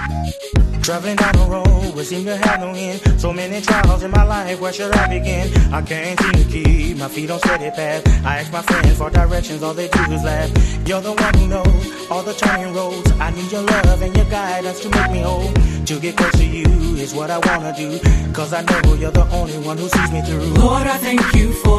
Traveling down the road, we seem to have no end. So many trials in my life, where should I begin? I can't seem to keep my feet on steady path. I ask my friends for directions, all they do is laugh. You're the one who knows all the turning roads. I need your love and your guidance to make me whole. To get close to you is what I wanna do, 'cause I know you're the only one who sees me through. Lord, I thank you for